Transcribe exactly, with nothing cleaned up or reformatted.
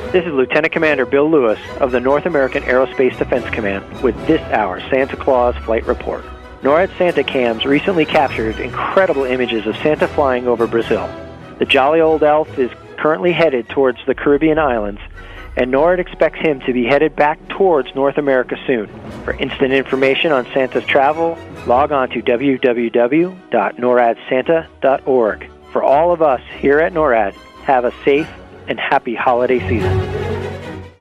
This is Lieutenant Commander Bill Lewis of the North American Aerospace Defense Command with this hour's Santa Claus Flight Report. NORAD Santa cams recently captured incredible images of Santa flying over Brazil. The jolly old elf is currently headed towards the Caribbean islands, and NORAD expects him to be headed back towards North America soon. For instant information on Santa's travel, log on to w w w dot norad santa dot org. For all of us here at NORAD, have a safe and happy holiday season.